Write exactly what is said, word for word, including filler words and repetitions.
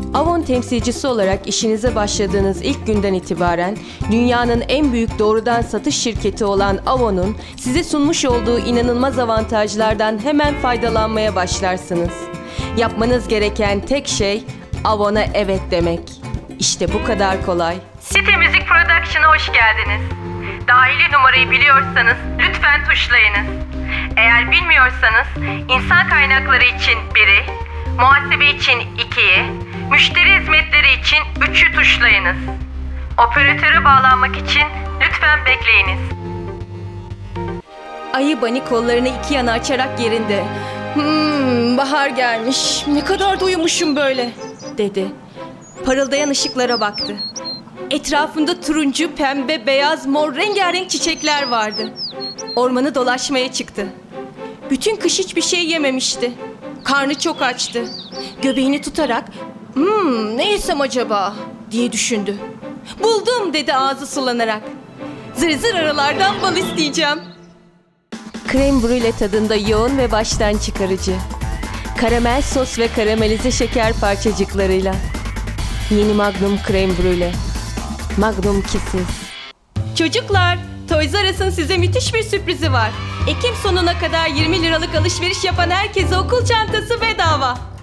Avon temsilcisi olarak işinize başladığınız ilk günden itibaren dünyanın en büyük doğrudan satış şirketi olan Avon'un size sunmuş olduğu inanılmaz avantajlardan hemen faydalanmaya başlarsınız. Yapmanız gereken tek şey Avon'a evet demek. İşte bu kadar kolay. City Music Production'a hoş geldiniz. Dahili numarayı biliyorsanız lütfen tuşlayınız. Eğer bilmiyorsanız insan kaynakları için biri, muhasebe için ikiyi, müşteri hizmetleri için üçü tuşlayınız. Operatöre bağlanmak için lütfen bekleyiniz. Ayı Bunny kollarını iki yana açarak yerinde "Hmm, bahar gelmiş. Ne kadar da uyumuşum böyle," dedi. Parıldayan ışıklara baktı. Etrafında turuncu, pembe, beyaz, mor rengarenk çiçekler vardı. Ormanı dolaşmaya çıktı. Bütün kış hiçbir şey yememişti. Karnı çok açtı. Göbeğini tutarak "Hmm, ne yesem acaba?" diye düşündü. "Buldum," dedi ağzı sulanarak. "Zır zır aralardan bal isteyeceğim." Krem brûle tadında yoğun ve baştan çıkarıcı. Karamel sos ve karamelize şeker parçacıklarıyla. Yeni Magnum krem brûle. Magnum kisiz. Çocuklar, Toys R Us'ın size müthiş bir sürprizi var. Ekim sonuna kadar yirmi liralık alışveriş yapan herkese okul çantası bedava.